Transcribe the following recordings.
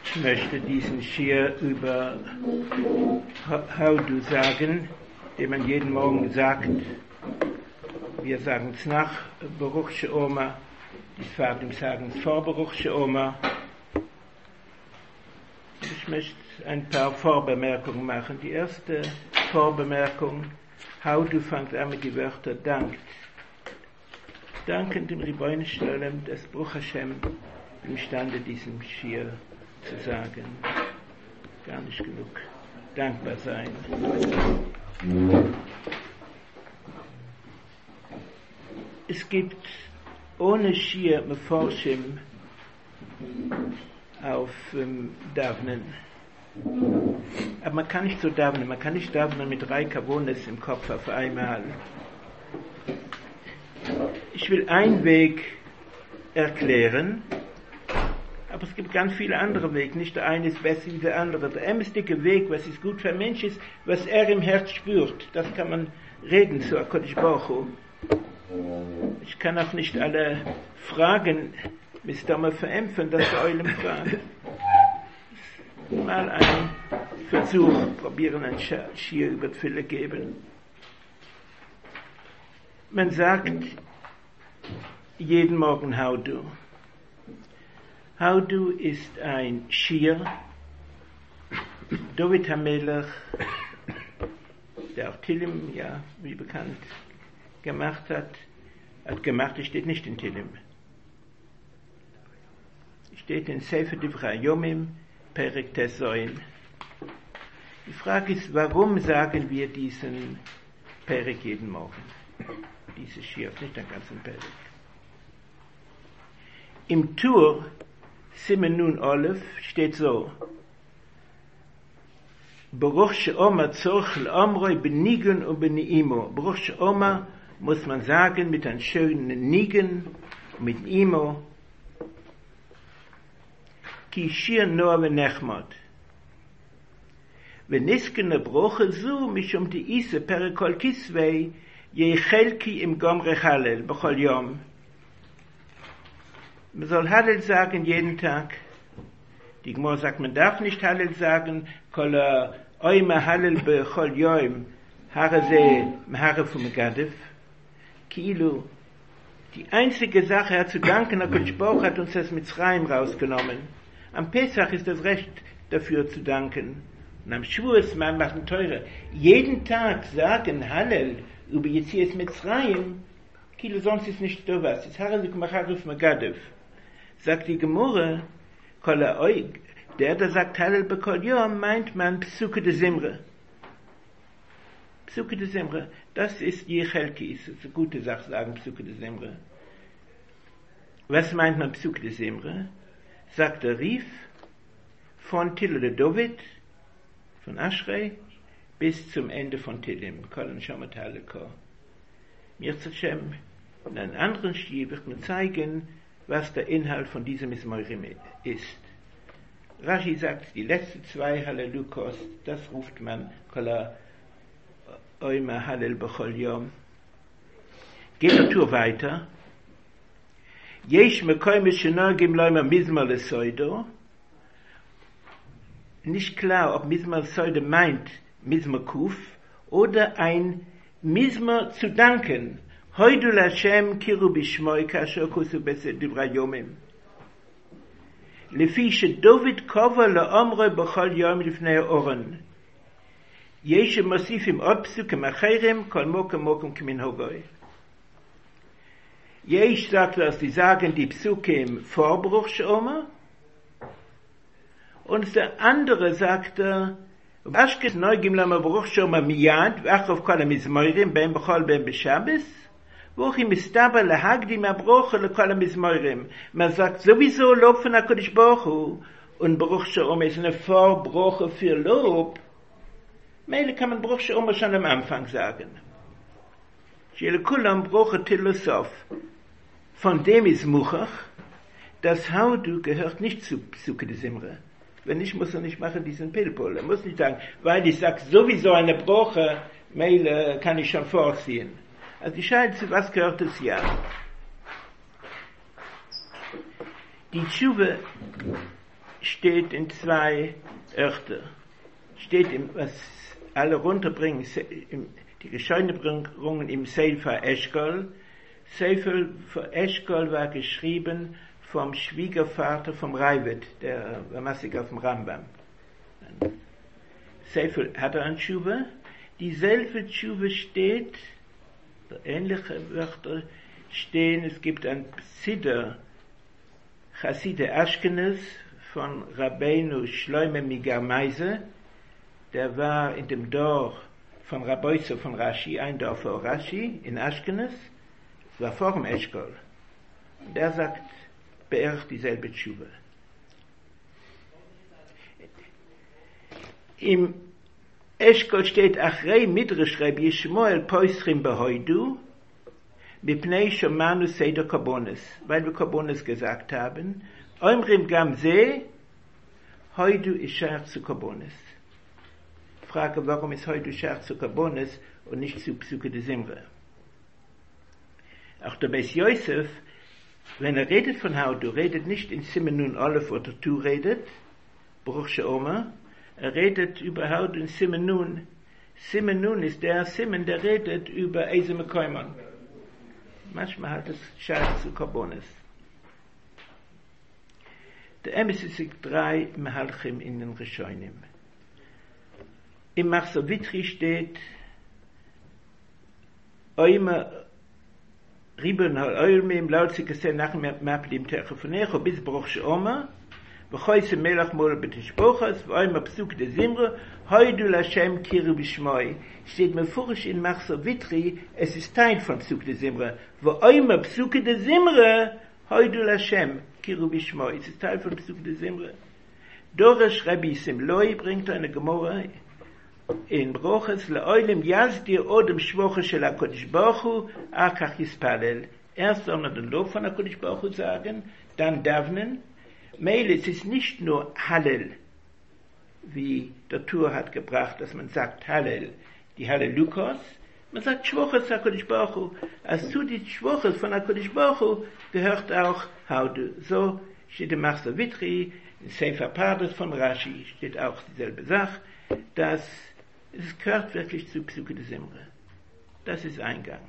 Ich möchte diesen Schir über How Do sagen, den man jeden Morgen sagt. Wir sagen es nach Baruch She'oma, die Sfardim sagen es vor Baruch She'oma. Ich möchte ein paar Vorbemerkungen machen. Die erste Vorbemerkung, How Do fängt an mit den Wörtern dankt. Danken dem Ribbono Shel Olam, dass Baruch Hashem imstande diesem Schir zu sagen. Gar nicht genug. Dankbar sein. Es gibt ohne Schir Meforshim auf Davnen. Aber man kann nicht so davnen. Man kann nicht davnen mit 3 Kavones im Kopf auf einmal. Ich will einen Weg erklären, aber es gibt ganz viele andere Wege. Nicht der eine ist besser wie der andere. Der ämstige Weg, was ist gut für ein Mensch ist, was er im Herz spürt, das kann man reden zu HaKadosh Baruch Hu. Ich kann auch nicht alle Fragen mal verämpfen, dass der Eulen fragt. Mal einen Versuch, probieren ein Schir über Tfille geben. Man sagt jeden Morgen How Do. How Do ist ein Schir. David HaMelech, der auch Tillim, ja, wie bekannt, gemacht hat gemacht, es steht nicht in Tillim. Es steht in Sefer Divrei Yomim, Perek Tesoin. Die Frage ist, warum sagen wir diesen Perek jeden Morgen? Dieses Schir, nicht den ganzen Perek. Im Tur Simen Nun Olef steht so: Baruch She'oma tzorch l'amroi benigun und beniimo. Baruch She'oma muss man sagen mit einem schönen Nigen, mit Imo. Ki shir noa v'nechmod. V'niskene broche zu mishum ti ise perikol kisvei yechelki im gomre Hallel b'chol yom. Man soll Hallel sagen jeden Tag. Die Gemara sagt, man darf nicht Hallel sagen, kol oima Hallel b'chol yom, hare ze mehare vom Gadef. Kilo. Die einzige Sache, er zu danken, HaKadosh Baruch hat uns das Mitzrayim rausgenommen. Am Pesach ist das Recht dafür zu danken. Und am Shavuos, man macht ein Teure. Jeden Tag sagen Hallel über Yetzias Mitzrayim, Kilo, sonst ist nicht so was. Es haralik macharuf magadev. Sagt die Gemurre, der sagt Hallel bekol yom, meint man Psuke de Zimre. Psuke de Zimre, das ist Yechelki, ist eine gute Sache, sagen Psuke de Zimre. Was meint man Psuke de Zimre? Sagt der Rief von Tilo de David, von Ashrei, bis zum Ende von Tillim, Kol Shomat Haleko. Mirza Shem, in einem anderen Stil wird man zeigen, was der Inhalt von diesem Mismorim ist. Rashi sagt, die letzten 2 Hallelukos, das ruft man Kol Oima Hallel b'chol Yom. Geht der Tour weiter. Yesh mekoyim shenogim loima mizmor lesoido. Nicht klar, ob Mizmor lesoido meint Mizmor Kuf oder ein Mizmor zu danken. Hoidu Lashem kiru bishmoi kasher kusu besed Divrei Yomim. Lefi sheDavid kova leomroi b'chol Yom lifnei Oron. Yesh mosifim od psukim acherem kol mokem mokem k'min hogoi. Yesh sagt, dass die sagen die Psukim vor Baruch She'oma, und der andere sagte, Ashket noigim lama Baruch She'oma miyad v'achov kol hamizmorim ben b'chol ben b'Shabbos v'ochim mistaba lahagdim abroche lekol hamizmorim. Man sagt sowieso Lob von HaKadosh Baruch Hu, und Baruch She'oma ist eine Vorbroche für Lob. Meile kann man Baruch She'oma schon am Anfang sagen. Shele kulam broche Tilosof. Von dem ist Muchach, das How Do gehört nicht zu Psuke de Zimre. Wenn nicht, muss er nicht machen diesen Pilpul. Er muss nicht sagen, weil ich sage sowieso eine Broche, Meile kann ich schon vorziehen. Also die Scheide zu was gehört es ja. Die Tshuwe steht in 2 Örter. Steht was alle runterbringen, die Bescheinigungen im Sefer Eschkol. Sefer Eschkol war geschrieben vom Schwiegervater vom Ravid, der war massig auf dem Rambam. Sefer hat er an Tshuva. Dieselbe Tshuva steht, ähnliche Wörter stehen, es gibt ein Siddur, Chasside Ashkenaz von Rabbeinu Shloime Migameise, der war in dem Dorf von Rabbeinu von Rashi, ein Dorf vor Rashi in Ashkenaz, das war vor dem Eschkol. Und der sagt, beirrt dieselbe Tshuva. Im Eschkol steht Achrei Midrash Rabbi Yishmael Poischim Behoidu Mipnei Shomanu Seder Karbonis, weil wir Karbonis gesagt haben, Oimrim Gamze Hoidu ist Scher zu Karbonis. Frage, warum ist Hoidu Scher zu Karbonis und nicht zu Psuke de Simre? Auch der Beis Yosef, wenn redet von Hoidu, redet nicht in Simen Nun Aleph oder Tu redet, Baruch She'omer, redet über Hoidu in Simen Nun. Simen Nun ist der Simen, der redet über Eise Mekoimon. Manchmal hat es Scher zu Karbonis. Der Emes ist 3 Mehalchim in den Rishonim. Im Machzor Vitri steht, Oima Riben Oilmim Lautzike Se Nachem Maplim Terchofonecho bis Baruch She'omer V'choyse Melach Mol Betishbochas V'oima Psuk de Zimre Hoidu Lashem Kiru Bishmoi steht mefurisch in Machzor Vitri, es ist Teil von Psuk de Zimre. V'oima Psuk de Zimre Hoidu Lashem Kiru Bishmoi, es ist Teil von Psuk de Zimre. Doresh Rabbi Simloi bringt eine Gemora in Broches Le'olim Yazdir Odem Shvoche Shel HaKodesh Baruch Hu Akach Yispalel. Erst soll man den Lob von HaKodesh Baruch Hu sagen, dann davnen. Meil, es ist nicht nur Hallel, wie der Tur hat gebracht, dass man sagt Hallel, die Hallelukos, man sagt Shvoches HaKodesh Baruch Hu. Als zu die Shvoches von HaKodesh Baruch Hu gehört auch Haudu. So steht im Machzor Vitri, in Sefer Pardes von Rashi steht auch dieselbe Sache, dass es gehört wirklich zu Psuke de Simre. Das ist Eingang.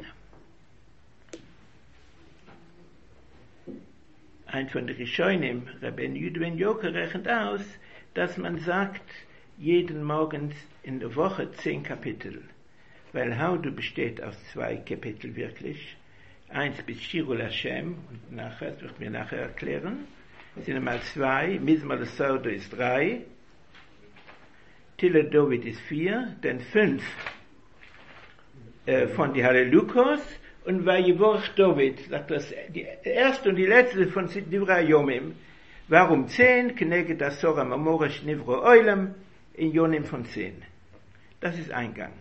Ein von den Rishonim, Rabbeinu Yehuda ben Yoker, rechnet aus, dass man sagt, jeden Morgen in der Woche 10 Kapitel. Weil Haudu besteht aus 2 Kapitel wirklich. 1 bis Shirul Hashem, und nachher, das wird mir nachher erklären. Es sind einmal 2, Mizmor Sordo ist 3, Tille David ist 4, dann 5 von die Hallelukos und Vayivorach David, sagt das, die erste und die letzte von Divrei Yomim. Warum 10? Kneged Asora Mamoresh Nivro Oilam in Yonim von 10. Das ist Eingang.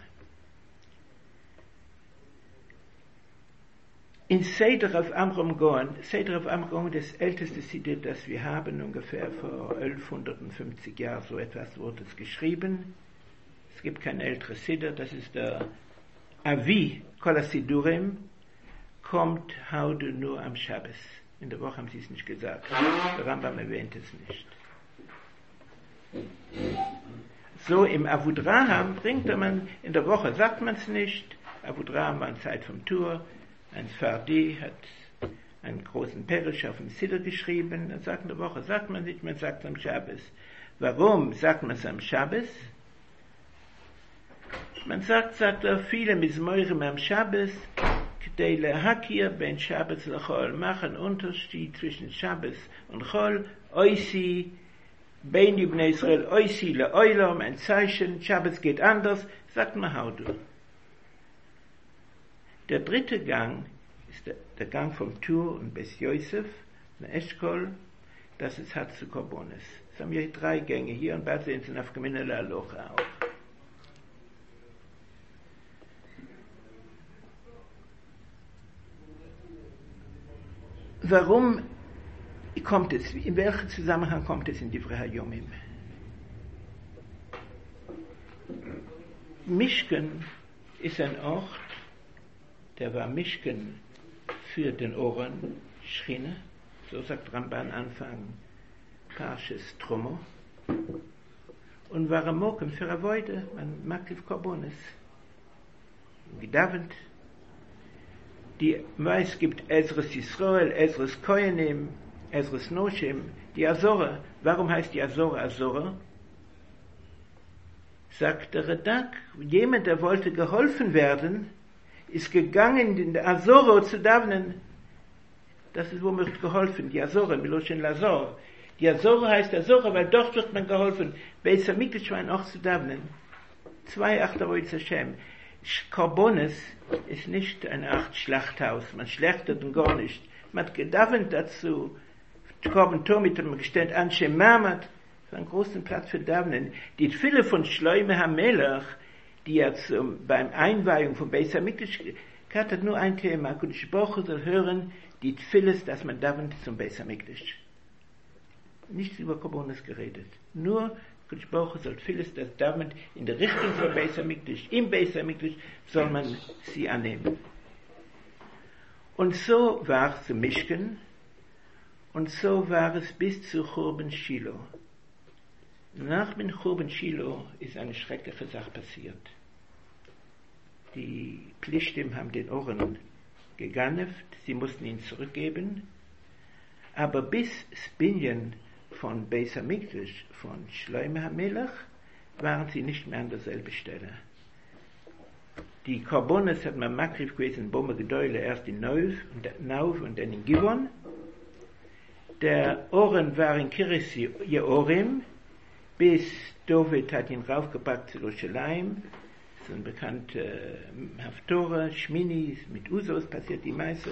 In Seder auf Amram Goen, das älteste Siddur, das wir haben, ungefähr vor 1150 Jahren, so etwas wurde es geschrieben. Es gibt kein älteres Siddur, das ist der Avi Kol HaSiddurim, kommt Haudu nur am Shabbos. In der Woche haben sie es nicht gesagt. Der Rambam erwähnt es nicht. So im Avudraham bringt man, in der Woche sagt man es nicht. Avudraham war eine Zeit vom Tur. Ein Sfardi hat einen großen Perisch auf dem Siddur geschrieben. Dann sagt in der Woche, sagt man nicht, man sagt es am Shabbos. Warum sagt man es am Shabbos? Man sagt viele Mizmorim am Shabbos, k'dei lehakir ben Shabbos lechol, machen Unterschied zwischen Shabbos und Chol, oisi, bein Bnei Israel, oisi leolam, ein Zeichen, Shabbos geht anders, sagt man Haudu. Der dritte Gang ist der Gang vom Tur und Beis Yosef, der Eschkol, das ist Hatzu Karbonis. Es haben wir 3 Gänge hier und bald sehen Sie auf Geminele Alocha auch. Warum kommt es, in welchem Zusammenhang kommt es in Divrei HaYomim? Mishken ist ein Ort, der war Mishken für den Oren, Schchine, so sagt Ramban Anfang Parshas Tromo und war Mokum für Avoide, man Maktiv Korbonis. Gedavent. Die meist gibt Ezras Yisrael, Ezras Koyanim, Ezras Noshim, die Azora. Warum heißt die Azora Azora? Sagt der Radak, jemand, der wollte geholfen werden, ist gegangen in der Azora zu davnen. Das ist, womit geholfen, die Azora, Miloshen Lazor. Die Azora heißt Azora, weil dort wird man geholfen. Beis Hamikdash war auch zu davnen. 2 Achterwoiz Hashem. Korbones ist nicht ein 8 Schlachthaus, man schlachtet und gar nicht. Man hat gedavent dazu, Korben Tomit hat man gestellt, Anshe Mamat, einen großen Platz für Davnen. Die Tfille von Shloime HaMelech, die jetzt beim Einweihung von Beis Hamikdash hat nur ein Thema, Kodesh Baruch Hu soll hören, die Tfilles, dass man davent zum Beis Hamikdash. Nichts über Korbones geredet, nur Kodesh Baruch Hu soll vieles, das damit in der Richtung von Beis Hamikdash, im Beis Hamikdash soll man sie annehmen. Und so war es zu Mishkan, und so war es bis zu Churban Shiloh. Nach dem Churban Shiloh ist eine schreckliche Sache passiert. Die Plishtim haben den Oren geganeft, sie mussten ihn zurückgeben, aber bis Spinyan von Beis Hamikdash, von Shloime HaMelech, waren sie nicht mehr an derselben Stelle. Die Korbones hat man Makriv gewesen, Bome Gedeule, erst in Nauf und dann in Givon. Der Oren war in Kiris Yeorim, bis David hat ihn raufgepackt zu Jerusalem. So ein bekannter Haftorah, Shmini, mit Usos passiert die meiste.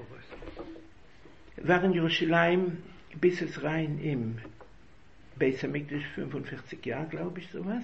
War in Jerusalem bis es rein im Beis Hamikdash 45 Jahre, glaube ich, sowas.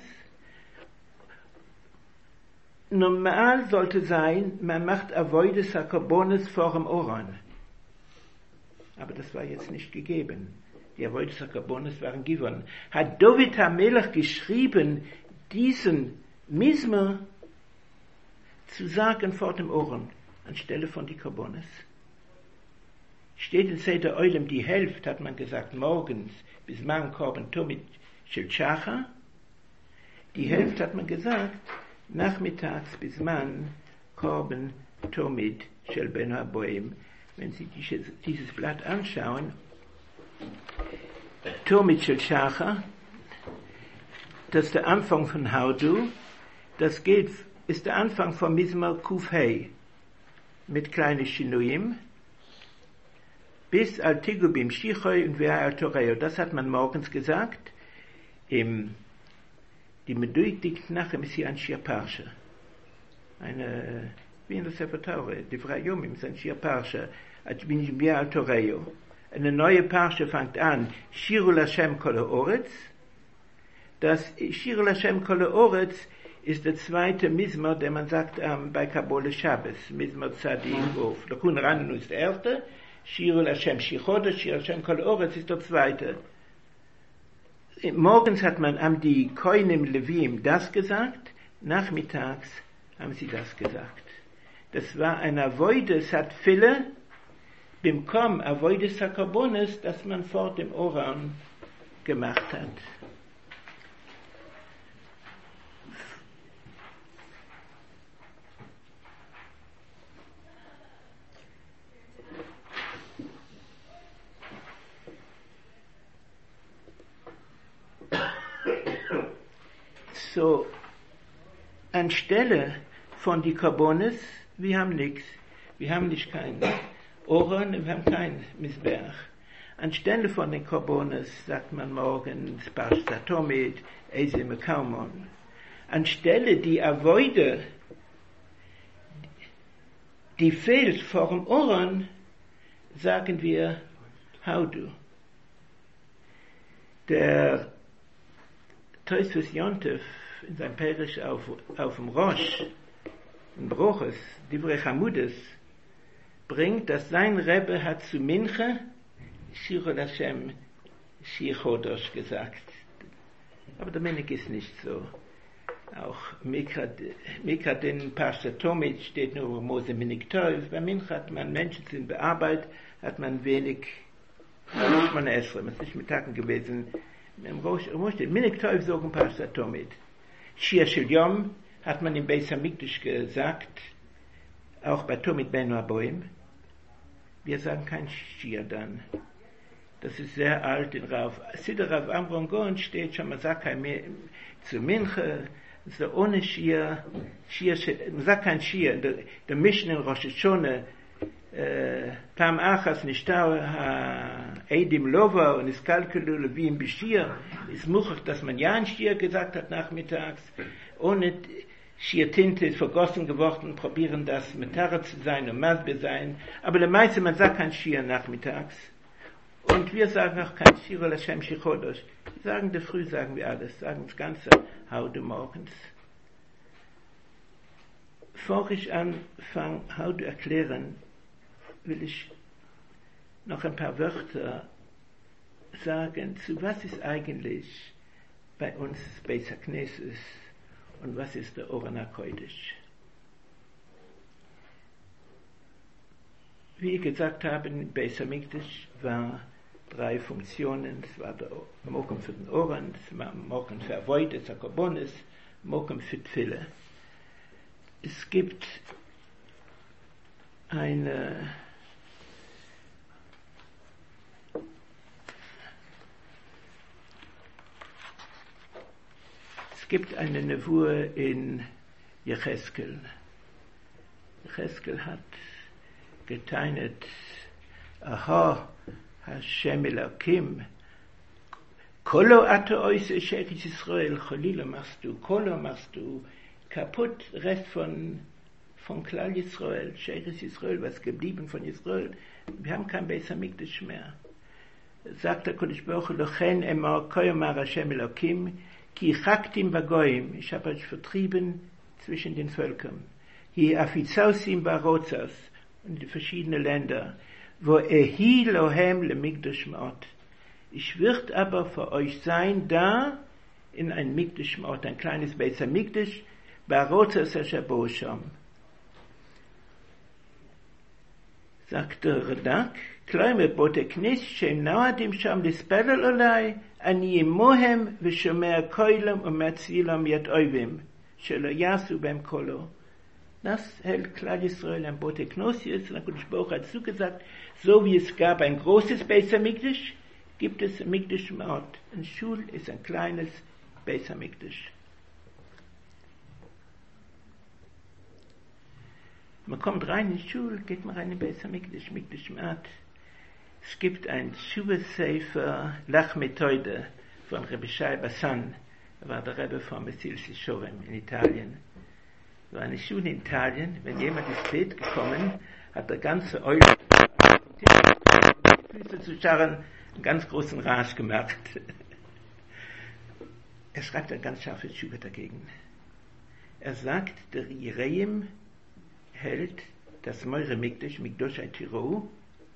Normal sollte sein, man macht Avoides HaKorbones vor dem Oran. Aber das war jetzt nicht gegeben. Die Avoides HaKorbones waren Givon. Hat David HaMelech geschrieben, diesen Mismer zu sagen vor dem Oran, anstelle von die Korbones. Steht in Seder Oilem, die Hälfte, hat man gesagt, morgens bis man Korban Tomit Shel Shacha. Die Hälfte hat man gesagt, nachmittags bis man Korban Tomit Shel Ben Haboim. Wenn Sie dieses Blatt anschauen, Tomit Shel Shacha, das ist der Anfang von Haudu, das ist der Anfang von Mizmor Kuf Hei, mit kleinen Shinuim, bis Al-Tigubim Shichoi und Vea Al-Toreo. Das hat man morgens gesagt. Die Meduik nachher ist hier ein Shir Parsha. Wie in der Sefer Torah, die Vrayomim ist ein Shir Parsha. Vea Al-Toreo. Eine neue Parsha fängt an, Shirul Hashem Kol Ha'oretz. Das Shirul Hashem Kol Ha'oretz ist der zweite Mizmor, der man sagt bei Kabole Shabbos. Mizmor Tzadik Ov. Lakun Rannu ist der erste. Shirul Hashem Shichodesh, Shirul Hashem Kol Oretz ist der zweite. Morgens hat man die Koinim Levim das gesagt, nachmittags haben sie das gesagt. Das war ein Avoides hat Fille, bimkom Avoides HaKorbones, das man vor dem Oran gemacht hat. So, anstelle von die Korbones, wir haben nichts. Wir haben nicht kein Oren, wir haben kein Mizbeach. Anstelle von den Korbones sagt man morgens Parshas Tomit, Eise Mekalmon. Anstelle die Avoide, die fehlt vor dem Oren, sagen wir Haudu. Der Tosfos Yontef in seinem Perisch auf dem Rosh, in Bruches, Divrei Chamudes, bringt, dass sein Rebbe hat zu Mincha Shirul Hashem Shir Chodosh gesagt. Aber der Menik ist nicht so. Auch Mikra den Parshat Tomit steht nur Mose Minik Tov. Bei Mincha hat man Menschen sind bearbeitet, hat man wenig Meine Esra, es ist nicht mit Tagen gewesen. Im Rosh, Minik Teuf sagen Parashat Tomid. Shir Shel Yom hat man im Beis Hamikdash gesagt, auch bei Tomid Benu Aboim. Wir sagen kein Shir dann. Das ist sehr alt in Rav. Siddur Rav Amron Gon steht schon, man sagt kein mehr zu Minche, so ohne Shir, man sagt kein Shir, der Mischen in Rosh Hashanah, פעם אחת נשתר העדים לובה ונסקלקלו לווים בשיר, ist muchach, dass man ja ein Stier gesagt hat nachmittags, ohne Schiertinte ist vergossen geworden, probieren das mit Tarre zu sein und Masbe sein, aber der meiste, man sagt kein Stier nachmittags. Und wir sagen auch kein Stier oder Shem Shichodosh. Sagen der Früh, sagen wir alles, sagen das Ganze heute morgens. Bevor ich anfange, heute erklären, will ich noch ein paar Wörter sagen, zu was ist eigentlich bei uns Beis HaKnesses und was ist der Oren HaKodesh. Wie ich gesagt habe, in Beis HaMikdash war 3 Funktionen. Es war der Mokum für den Oren, es war Mokum für Avoid, es war Korbonis, Mokum für Tfille. Es gibt eine Nevur in Jecheskel. Jecheskel hat geteinet, aha, Hashem Elokim, Kolo ato oise Sheretz Yisrael, Cholila machst du, Kolo machst du, kaputt, Rest von Klal Yisrael, Sheretz Yisrael, was geblieben von Yisrael. Wir haben kein Beis HaMikdash mehr. Sagt der Kodesh Baruch Hu, Lochen emor koyomar Hashem Elokim, Ki chaktim bagoyim, ich habe euch vertrieben zwischen den Völkern. Hi afizausim barozas, in die verschiedenen Länder, wo ehi lohem le Mikdash Ma'ot. Ich wird aber für euch sein da in ein Mikdash Ma'ot, ein kleines Beis HaMikdash, barozas ashabosham. Sagt der Radak, Kleime bote knis shem naadim sham lispelel olai, ani mohem v'shomer koilem u'metzilam yet oivim, shelo yasu bem kolo. Das hält Klal Yisrael am Bote Knosius, und der Baruch hat zugesagt, so wie es gab ein großes Beis HaMikdash, gibt es ein Mikdash Ma'ot. Ein Schul ist ein kleines Beis HaMikdash. Man kommt rein in die Schule, geht man rein in Beis HaMikdash, Mikdash Ma'ot. Es gibt ein Tshuva-Sefer Lach Metoide von Rebbe Shai Bassan, er war der Rebbe von Mesil Sishorim in Italien. Es war eine Schule in Italien, wenn jemand ist spät gekommen, hat der ganze Eule die Füße zu scharren, einen ganz großen Rasch gemacht. Er schreibt ein ganz scharfes Tshuva dagegen. Er sagt, der Jereim hält das Meure Mikdash, Mikdosh Tiro,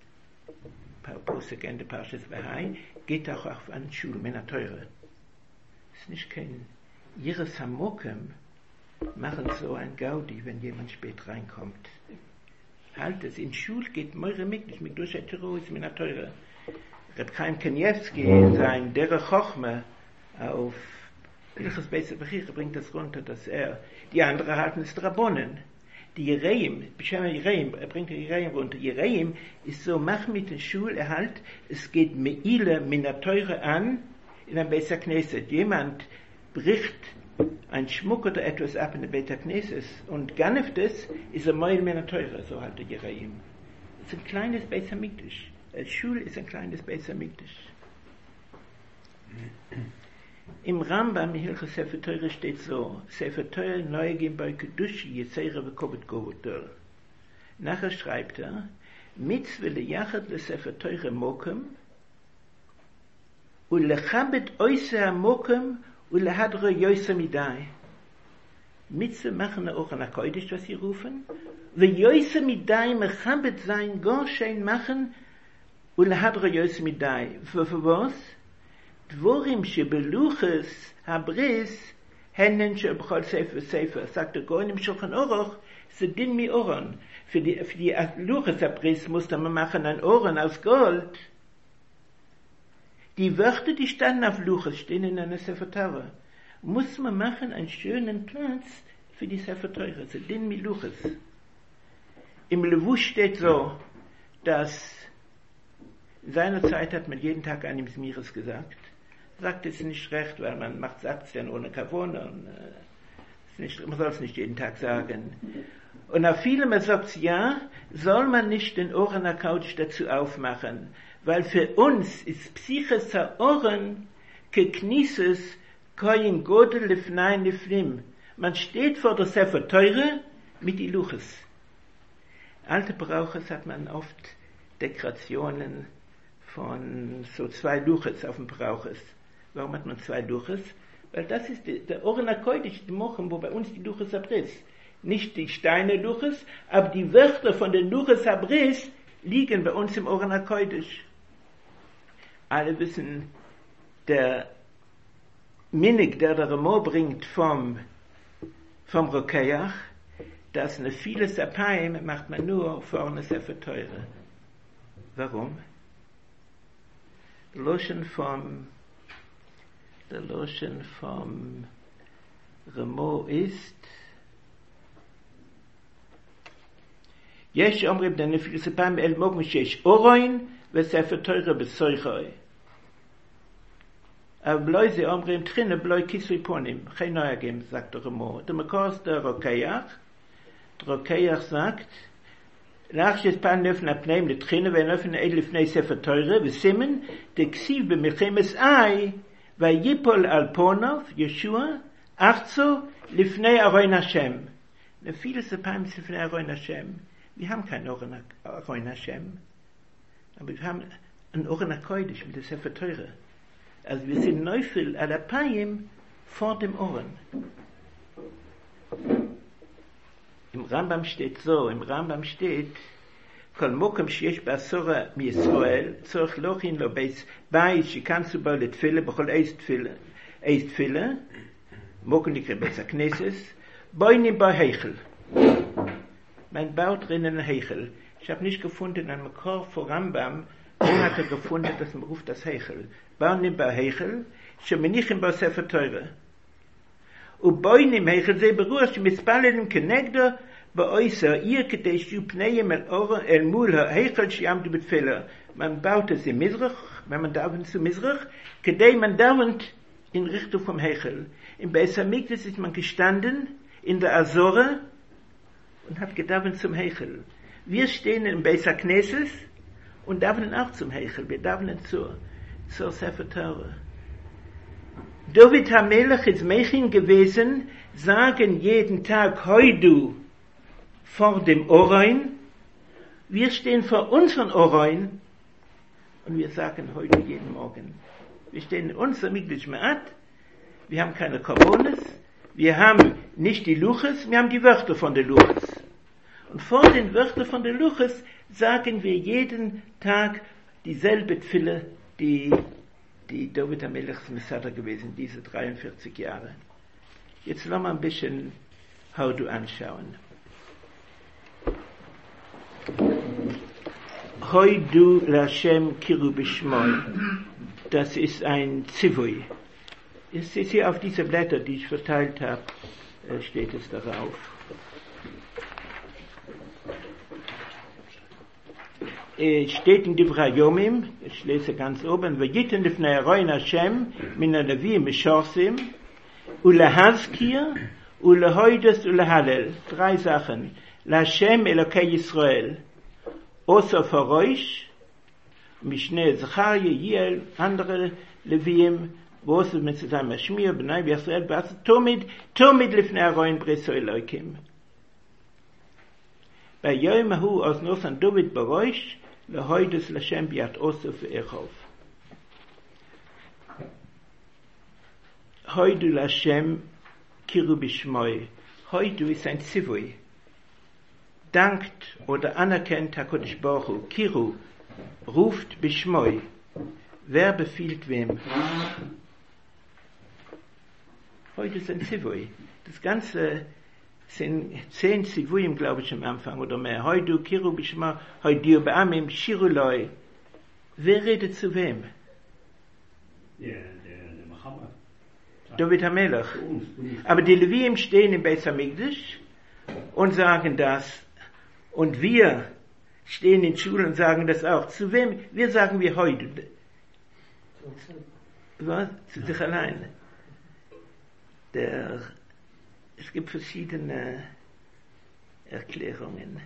Posek Ende Parshas Bahai, geht auch auf eine Schule, Mena Teure. Es ist nicht kein Yiras HaMokem, machen so ein Gaudi, wenn jemand spät reinkommt. Halt es, in Schule geht Meure Mikdash, Mikdosh Tiro ist Mena Teure. Reb Chaim Kanievsky in sein Derech Chochme auf Hilchos Beis HaBechira bringt das runter, dass die anderen halten es Drabonen. Die Jereim, bringt die Jereim runter. Jereim ist so, mach mit der Schulerhalt, es geht Meile Mina Teure an in einem Beis HaKnesset. Jemand bricht ein Schmuck oder etwas ab in der Beis HaKnesset und ganeft es, ist Meile Mina Teure, so halt der Jereim. Es ist ein kleines Beis HaMikdash. Schul ist ein kleines Beis HaMikdash. Im Rambam, in Hilchos Sefer Teure steht so, Sefer Teure neugim bei Kedushi, Yeseira v'kovet govutor. Nachher schreibt Mitzvah leyachad le Sefer Teure mokem, ulechabet oise ha-mokem, ulehadro yoise midai. Mitzvah machen auch an HaKodesh, was sie rufen, ve'yoise midai mechabet sein, gorschein machen, ulehadro yoise midai. Für was? Dvorim shebeluches habris hennen shebchol sefer sefer, sagt der Goin im Shulchan Aruch, sedin mi Oron. Für die Luches habris musste man machen ein Ohren aus Gold. Die Wörter, die standen auf Luches, stehen in einer Sefer Torah. Muss man machen einen schönen Platz für die Sefer Torah, so den mit Luches. Im Levush steht so, dass in seiner Zeit hat man jeden Tag einem Zmiris gesagt. Sagt es nicht recht, weil man sagt es dann ohne Kavone und man soll es nicht jeden Tag sagen. Und auf viele man sagt, ja, soll man nicht den Oren HaKodesh dazu aufmachen, weil für uns ist Psyches HaOren keknisses koyin godel lifnai niflim. Man steht vor der Sefer Teure mit die Luches. Alte Brauches hat man oft Dekorationen von so 2 Luches auf dem Brauches. Warum hat man 2 Luches? Weil das ist der Oren HaKodesh, die Mochen, wo bei uns die Luches Abris. Nicht die Steine Luches, aber die Wörter von den Luches Abris liegen bei uns im Oren HaKodesh. Alle wissen, der Minig, der Remo bringt vom Rokeach, dass eine viele Sapayim macht man nur vorne Sefer Teure. Warum? Der Loschen vom Remo ist, יש אומרים דנפיל ספעם אל מוג שיש אורוין וספר תורה בסויכוי. אבל בלוי זה אומרים תחינה בלוי כיסוי פונים, חי נויגים, sagt der Remo. Der Mekos der Rokeach sagt, nach שיש פעם נפן הפנאים לתחינה ונפן אל לפני ספר תורה וסימן דקסיב במלחמת אי ויפול על פונוב ישוע ארצו לפני ארוין השם. נפיל ספעם לפני ארוין השם. Wir haben kein Oren Hashem, aber wir haben ein Oren HaKodesh mit der Sefer Teure. Also wir sind Neufel Alapayim vor dem Oren. Im Rambam steht, Kol mokem sheyesh ba'asora miYisrael, tzorich lochin lo bayis shikansu bo letfila, b'chol eis tfila, mokem nikre beis HaKnesses, boinim ba heichel. Man baut drinnen einen Heichel. Ich habe nicht gefunden, an Mekor vor Rambam, wo hat gefunden, dass man ruft das Heichel. Bauen im Heichel, שמניחים בו ספר תורה. ובוינים heichel זה ברוח שמספללים כנגדו באויסר עיר כדי שיהיו פניהם אל מול ההיכל שיעמדו בתפילה. Man baut es im Mizrach, wenn man davent zu Mizrach, כדי man davent in Richtung vom Heichel. Im Beis Hamikdash ist man gestanden in der Azore und hat gedavent zum Heichel. Wir stehen im Beis HaKnesses und davenen auch zum Heichel. Wir davenen zur Sefer Torah. David HaMelech ist Mechin gewesen, sagen jeden Tag Hoidu vor dem Orein. Wir stehen vor unseren Orein und wir sagen heute jeden Morgen. Wir stehen in unserem Mikdash Ma'at, wir haben keine Korones, wir haben nicht die Luches, wir haben die Wörter von der Luches. Und vor den Wörtern von der Luches sagen wir jeden Tag dieselbe Tfille, die David HaMelechs Messader gewesen, diese 43 Jahre. Jetzt lassen wir ein bisschen Hodu anschauen. Hoidu Lashem Kiru Bishmoi. Das ist ein Zivui. Es ist hier auf diese Blätter, die ich verteilt habe, steht es darauf. Steht in Divrei Yomim, ich lese ganz oben, V'yiten lifnei Aroin Hashem min ha-Levim Meshorsim ulehazkir ulehoides ulehalel. 3 Sachen. L'Hashem Elokei Yisrael Osof HaRoish Mishneh Zacharia Yiel andere Levim V'Osof Metzitam Hashmir B'nai V'Yisrael B'As Tomid lifnei Aroin Breso Elokim. Bei Yom Hu aus Nosan David Barosh Lehoides Lashem Biat Osof Echov. Hoidu Lashem Kiru Bishmoi. Hoidu ist ein Zivui. Dankt oder anerkennt HaKadosh Baruch Hu. Kiru ruft Bishmoi. Wer befiehlt wem? Hoidu ist ein Zivui. Das Ganze sind 10 Zivuim, glaube ich, am Anfang oder mehr. Hoidu, Kiru, Bishma, Hoidu, Be'amim, Shiruloi. Wer redet zu wem? David HaMelech. Aber die Levim stehen im Beis HaMikdash und sagen das. Und wir stehen in Schulen und sagen das auch. Zu wem? Wir sagen wir heute. Was? Zu sich allein. Es gibt verschiedene Erklärungen.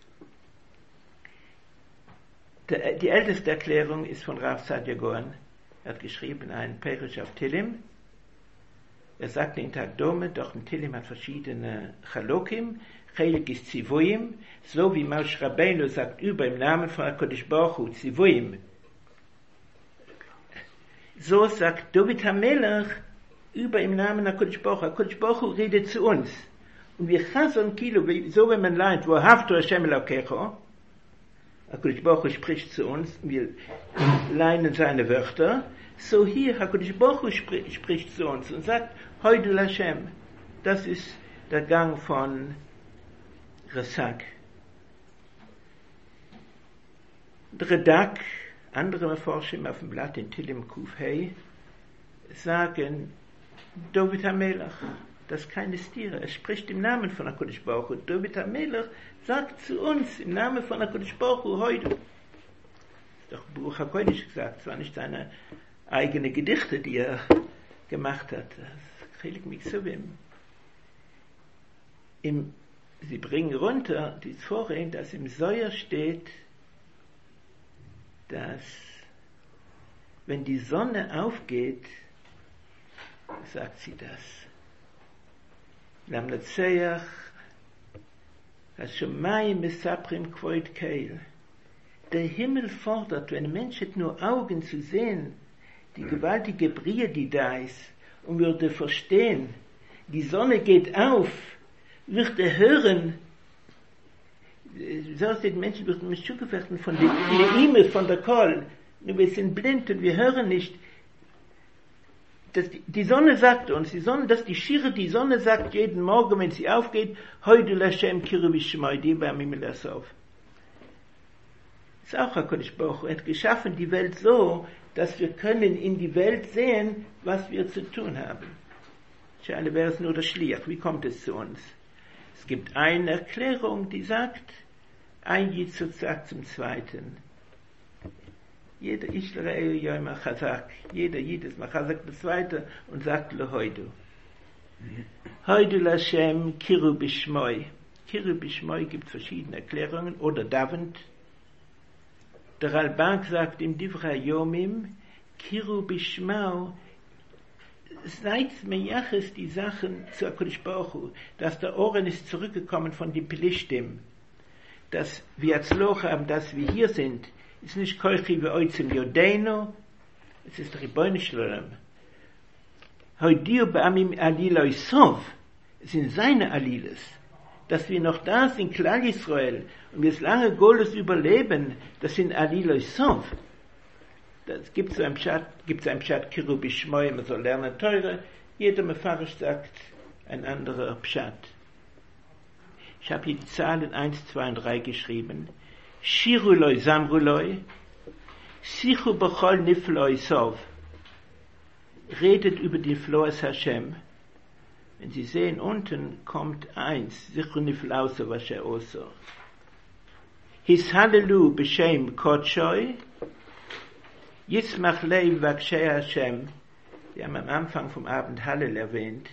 Die älteste Erklärung ist von Rav Sadia Gaon. Er hat geschrieben ein Perish auf Tillim. Er sagt in Tag Dome, doch ein Tillim hat verschiedene Chalokim. Chelik ist Zivuim, so wie Moshe Rabbeinu sagt über im Namen von HaKadosh Baruch Hu, Zivuim. So sagt David HaMelech über im Namen HaKadosh Baruch Hu. HaKadosh Baruch Hu redet zu uns. Und wir chason kilo, so wenn man leint, wo haftu Hashem Elokecho, HaKadosh Baruch Hu spricht zu uns, wir leinen seine Wörter, so hier HaKadosh Baruch Hu spricht zu uns und sagt, Hoidul Hashem. Das ist der Gang von Rasak. Redak, andere Forschungen auf dem Blatt in Tillim Kuf Hei, sagen, David HaMelech, das ist keine Stire, er spricht im Namen von HaKadosh Baruch Hu. David HaMelech sagt zu uns im Namen von HaKadosh Baruch Hu heute. Das ist doch Baruch HaKodesh gesagt, es war nicht seine eigene Gedichte, die er gemacht hat. Das kriegt mich so wem. Sie bringen runter die Vorreden, dass im Säuer steht, dass wenn die Sonne aufgeht, sagt sie das. Lamnatseach, Hashemayim Mesaprim Kvoit Keil. Der Himmel fordert, wenn ein Mensch hat nur Augen zu sehen, die gewaltige Brie, die da ist, und würde verstehen, die Sonne geht auf, wird er hören, so ist den Menschen wird mit Schuhgefechten von der Leime, von der Kohl. Nur wir sind blind und wir hören nicht. Die Sonne sagt uns, die Sonne sagt jeden Morgen, wenn sie aufgeht, heute Lashem Kirubish Shmoidi beim Himmelasauf. Das ist auch HaKadosh Baruch Hu. Er hat geschaffen die Welt so, dass wir können in die Welt sehen, was wir zu tun haben. Schade wäre es nur der Schliach. Wie kommt es zu uns? Es gibt eine Erklärung, die sagt, ein Jitzut sagt zum Zweiten. Jeder Israel Yom Chazak, jeder Jid ist Chazak der Zweite und sagt Lehoidu. Hoidu Lashem Kiru Bishmoi. Kiru Bishmoi gibt verschiedene Erklärungen oder Davent. Der Ralbag sagt im Divrei Yomim, Kiru Bishmau, seit Mejaches die Sachen zu HaKadosh Baruch Hu, dass der Oren ist zurückgekommen von den Pelishtim, dass wir Atzloch haben, dass wir hier sind, ist nicht Kolchi wie Oizim Yodeino, es ist der Ribono Shel Olam. Hoidiu Ba'amim Aliloi Sov, es sind seine Aliles, dass wir noch da sind, Klal Yisrael, und wir das lange Golus überleben, das sind Aliloi Sov. Das gibt so ein Pshat Kiru Bishmoi, man soll lernen Teure, jeder Mefarisch sagt ein anderer Pshat. Ich habe hier die Zahlen 1, 2 und 3 geschrieben. Shiruloi Samruloi, Sichu Bechol Nifloi Sov, redet über die Floas Hashem. Wenn Sie sehen, unten kommt 1, Sichu Niflau Sov Asher Osor. His Hallelu B'Shem Kotshoi, Yitzmach Lei Vakshei Hashem, wir haben am Anfang vom Abend Hallel erwähnt.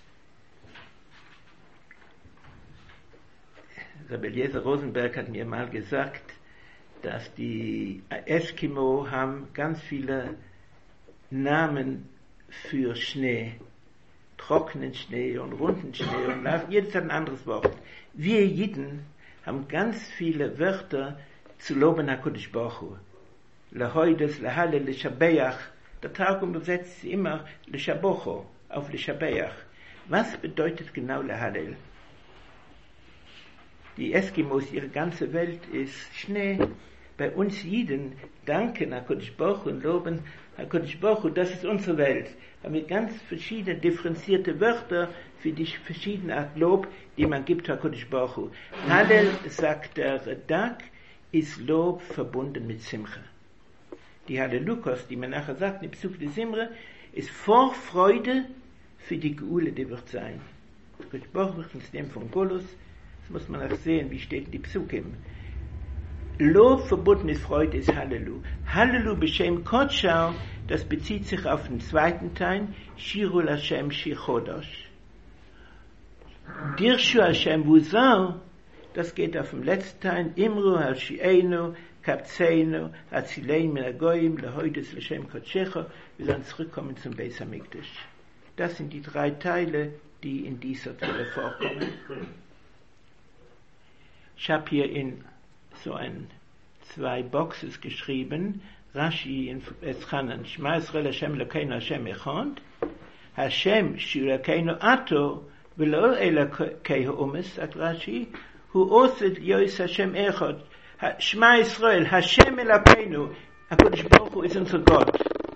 Rabbi Eliezer Rosenberg hat mir mal gesagt, dass die Eskimo haben ganz viele Namen für Schnee. Trockenen Schnee und runden Schnee und jedes hat ein anderes Wort. Wir Jiden haben ganz viele Wörter zu loben HaKadosh Baruch Hu. Lehoides, Lehallel, Leshabeach. Der Tag übersetzt sie immer Leshabocho auf Leshabeach. Was bedeutet genau Lehallel? Die Eskimos, ihre ganze Welt ist Schnee. Bei uns Jiden danken HaKadosh Baruch Hu und loben HaKadosh Baruch Hu, das ist unsere Welt. Haben wir ganz verschiedene differenzierte Wörter für die verschiedene Art Lob, die man gibt HaKadosh Baruch Hu. Hallel, sagt der Radak, ist Lob verbunden mit Simcha. Die Hallelukos, die man nachher sagt, in Psuk de Simre, ist Vorfreude für die Geule, die wird sein. Das Buch wird uns nehmen von Golus, das muss man auch sehen, wie steht in die Psukim. Lob verbunden mit Freude ist Hallelu. Hallelu b'Shem Kotschau, das bezieht sich auf den zweiten Teil, Shiru Lashem Shir Chodosh. Dirshu Hashem Wuzar, das geht auf dem letzten Teil, Imru Hashienu, Kapzeinu, Hazilein min Agoyim, Lehoides Lashem Kotshecha, wir sollen zurückkommen zum Beis Hamikdash. Das sind die 3 Teile, die in dieser Zelle vorkommen. Ich habe hier in so 2 Boxes geschrieben, Rashi in Eschanan, Shema Yisrael Hashem Elokeinu Hashem Echad, Hashem Shirakeinu Ato, V'lo Elokeinu Umes, sagt Rashi, Hu Osid Yois Hashem Echad, Shema Yisrael Hashem Elokeinu, HaKadosh Baruch Hu ist unser Gott.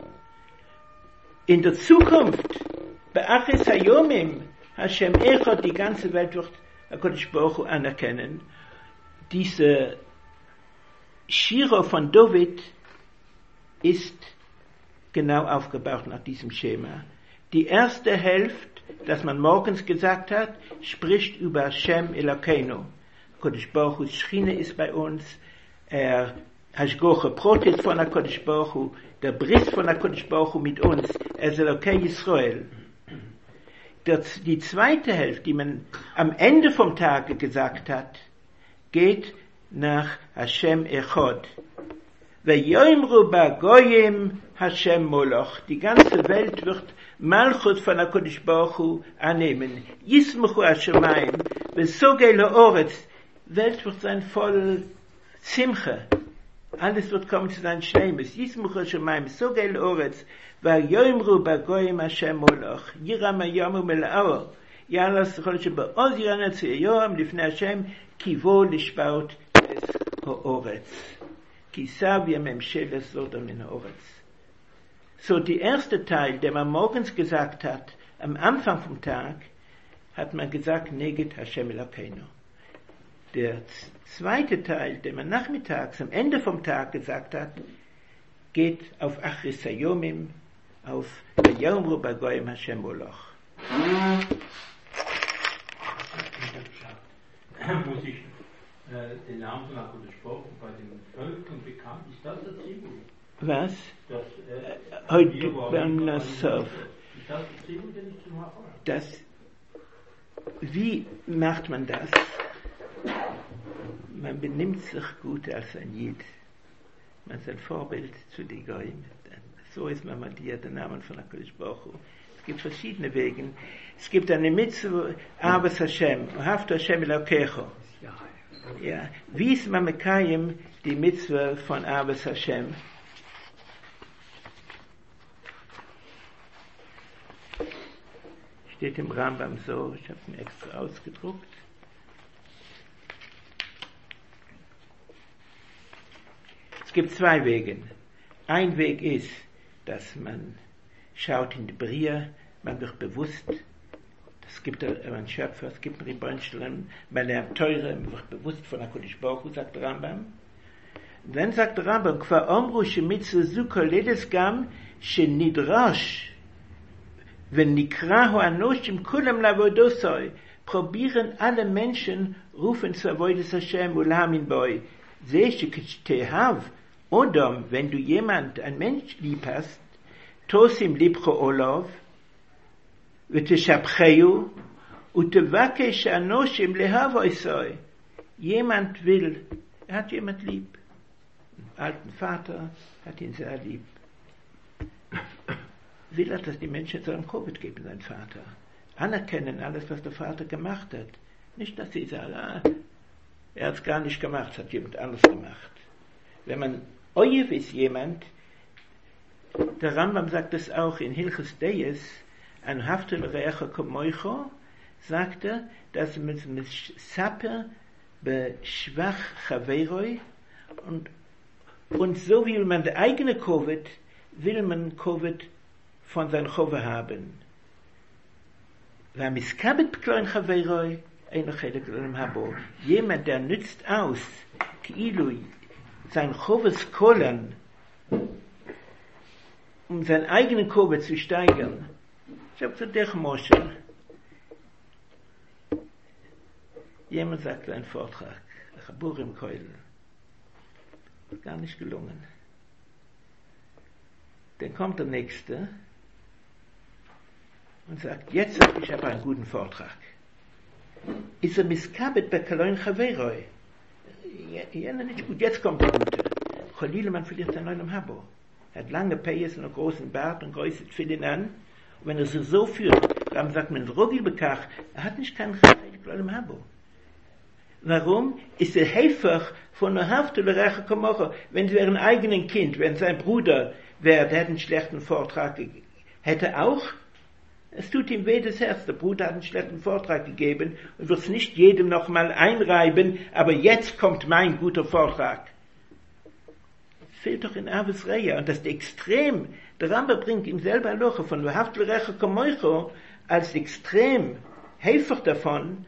In der Zukunft, Be'achis Hayomim, Hashem Echad, die ganze Welt wird HaKadosh Baruch Hu anerkennen. Diese Shira von David ist genau aufgebaut nach diesem Schema. Die erste Hälfte, das man morgens gesagt hat, spricht über Hashem Elokeinu. HaKadosh Baruch Hu's Schchine ist bei uns, Hashgoche Protis von HaKadosh Baruch Hu, der Bris von HaKadosh Baruch Hu mit uns, ist Elokei Yisrael. Die zweite Hälfte, die man am Ende vom Tage gesagt hat, geht nach Hashem Echad. Ve'yoimru ba'goyim Hashem Moloch. Die ganze Welt wird Malchut von HaKadosh Baruch Hu annehmen. Yismuchu Hashemayim. Ve'sogei le'oretz. Welt wird sein voll Simche. Alles wird kommen zu sein Schleimes. Yismuchu Hashemayim. Sogei le'oretz. Ve'yoimru ba'goyim Hashem Moloch. Yiram hayomu mela'or. יאללה סחול שבעוז ירנה ציום לפני השם כיבו לשפוט את האורץ. כי סב יממשל זאת מן האורץ. So, die erste Teil, der man morgens gesagt hat, am Anfang vom Tag, hat man gesagt, Neget Hashem Elokeinu. Der zweite Teil, den man nachmittags, am Ende vom Tag gesagt hat, geht auf Achris Hayomim, auf Yomru Bagoyim Hashem Moloch. Wo sich den Namen von HaKadosh Baruch Hu bei den Völkern bekannt ist, das Tribut. Was? Das Heute beim Nassov. Ist das Tribut, den ich zum Hafer? Das, wie macht man das? Man benimmt sich gut als ein Jid. Man ist ein Vorbild zu den Goyim. So ist man mal der Name von HaKadosh Baruch Hu. Es gibt verschiedene Wege. Es gibt eine Mitzvah, Avos Hashem, Ohavto Hashem Elokecho. Ja, wie ist man mekayem die Mitzvah von Avos Hashem? Steht im Rambam so, ich habe es mir extra ausgedruckt. Es gibt 2 Wege. Ein Weg ist, dass man schaut in die Bria, man wird bewusst, es gibt einen Schöpfer, es gibt einen Rebbeinu, man lernt Teure, man wird bewusst von HaKadosh Baruch Hu, sagt der Rambam. Und dann sagt der Rambam, Kva omru shemitzvah zu koledes gam, shenidrash, wenn nikrahu anoshim kulam lavodosoi, probieren alle Menschen, rufen zu avodas Hashem ulamin boi, sehe tehav, Odom, wenn du ein Mensch lieb hast, Tosim libcho olov, ותשבחהו, ותבקש אנושים להבויסוי. Jemand will, hat jemand lieb. Einen alten Vater hat ihn sehr lieb. Will dass die Menschen sollen Covid geben, sein Vater. Anerkennen alles, was der Vater gemacht hat. Nicht, dass sie sagen, er hat es gar nicht gemacht, hat jemand anders gemacht. Wenn man Oyev ist jemand, der Rambam sagt es auch in Hilchos Deis, an Haftel Recha Komoicho, sagt er, dass man mit Saper be Schwach Chaveroi und so will man der eigene Covid, will man Covid von seinem Chove haben. Vamiskabet Klein Chaveroi, jemand, der nützt aus, Kiilu, sein Choves Kolan, seinen eigenen Kurve zu steigern. Ich habe zu dich, Moshe, jemand sagte einen Vortrag, Chabur im Keul, gar nicht gelungen. Dann kommt der Nächste und sagt, jetzt habe ich aber einen guten Vortrag. Ist miskabet bei Kaloin Chaveroi? Ja, nicht gut, jetzt kommt der Gute. Cholile, man verliert sein neuem Habo. Er hat lange Peyes und einen großen Bart und größert Tfilin an. Und wenn er sich so führt, dann sagt man, Rogil bekach, er hat nicht keinen neuem Habo. Warum? Ist er Hefer von der Haft oder Reiche Komocher? Wenn sie ihren eigenen Kind, wenn sein Bruder wäre, der hätte einen schlechten Vortrag gegeben, hätte auch, es tut ihm weh das Herz, der Bruder hat einen schlechten Vortrag gegeben und wird es nicht jedem nochmal einreiben, aber jetzt kommt mein guter Vortrag. Das fehlt doch in Aves Reya und das ist extrem. Der Rambam bringt ihm selber ein Loch von der Haft oder Reiche Komocher als extrem Hefer davon,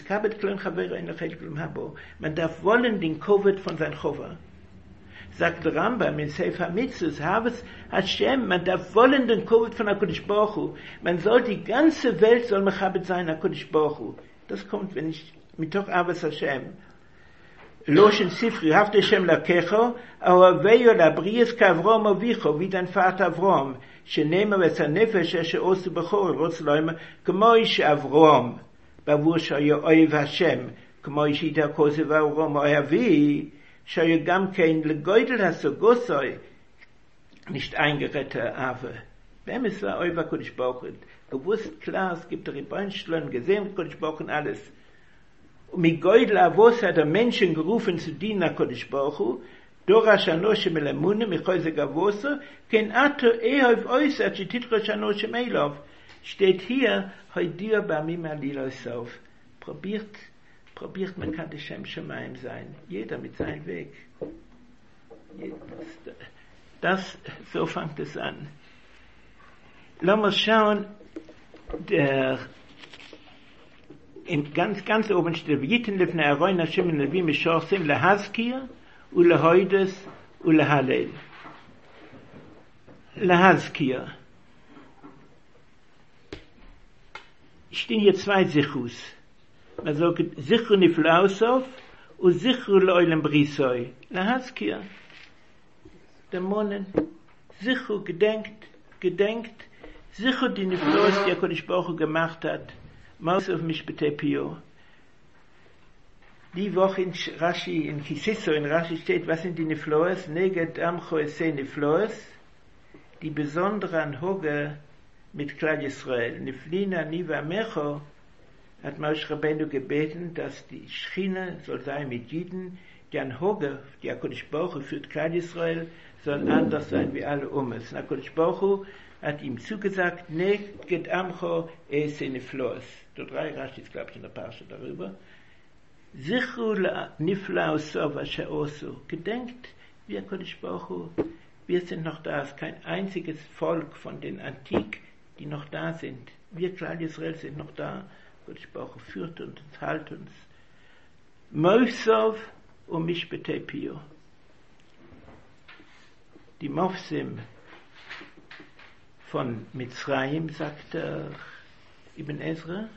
man darf wollen den Covid von sein Chova. Sagt der Rambam in Sefer Mitzvos, Haves Hashem, man darf wollen den Covid von HaKadosh Baruch Hu. Man soll die ganze Welt soll mechabet sein HaKadosh Baruch Hu. Das kommt, wenn ich mitoch Haves Hashem. Loschen Sifri, Haft Hashem lakecho, Ahaveyo labries kavrom avicho, wie dein Vater Avrom, shenema ves hanefesh asher osu bechor, rotz loima, kemo ish Avrom. בעבור שהיה אוהב השם, כמו אישית הכוסף והרום אוהבי, שהיה גם כן לגודל הסוגוסוי, nicht eingerettet habe. Wem es war Oiva Kodesh Baruch Hu, gewusst klar, es gibt Ribbeinschleun, gesehen Kodesh Baruch Hu und alles. Und mit Goydel Avos hat der Menschen gerufen zu dienen nach Kodesh Baruch Hu, Dora Shanoshe Melamune, Michoise Gavoso, ken Ato Ehoiv Oisat, Shititro Shanoshe Meilov. Steht hier, Heudir Bamim Alilosauf. Probiert, man kann die Shem Shemaim sein. Jeder mit seinem Weg. So fängt es an. Lass mal schauen, ganz oben steht, Yiten lefne Aroin Hashem Nevi Mishorsim Lehazkir u Lehoides u Lehalel. Lehazkir. Stehen hier zwei Sichus. Man sagt, Sichu Niflausov und Sichu Leulem Brisoi. Lehazkir. Der Monen. Sichu gedenkt. Sichu die Niflaus, die HaKadosh Baruch Hu gemacht hat. Maus auf mich bitte Pio. Die Woche in Rashi, in Kisiso, in Rashi steht, was sind die Niflaus? Neget Amcho Ese Niflaus. Die besondere Anhoge mit Klal Yisrael. Niflina Niva Mecho hat Moshe Rabbeinu gebeten, dass die Schchine soll sein mit Jiden, die Anhoge, die HaKadosh Baruch Hu führt Klal Yisrael, soll anders sein wie alle Ummes. HaKadosh Baruch Hu hat ihm zugesagt, Neget Amcho Ese Niflaos. Dort 3 Rashis, glaube ich, in der Parasha darüber. Zichu Niflaos Asher Osu. Gedenkt, wie HaKadosh Baruch Hu, wir sind noch da, es ist kein einziges Volk von den Antik, die noch da sind. Wir, Klal Yisrael, sind noch da. HaKadosh Baruch Hu führt uns, halt uns. Moisov und Mishpetei Pio. Die Mofsim von Mitzrayim, sagt Ibn Ezra,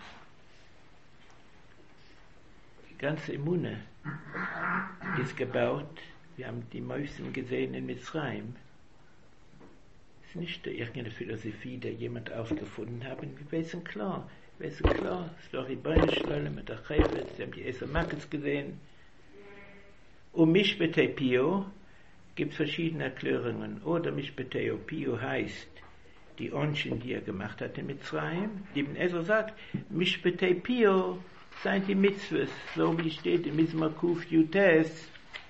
die ganze Immune ist gebaut. Wir haben die Mofsim gesehen in Mitzrayim. Es ist nicht irgendeine Philosophie, die jemand ausgefunden hat. Wir wissen klar, es ist doch die Beine mit der Chayvet, sie haben die Eser Makis gesehen. Und Mishpetei Pio gibt verschiedene Erklärungen. Oder Mishpetei Pio heißt, die Onschen, die er gemacht hat in Mitzrayim. Ibn Ezra sagt, Mishpetei Pio seien die Mitzvahs, so wie steht in Mizmor Kuf Yutes.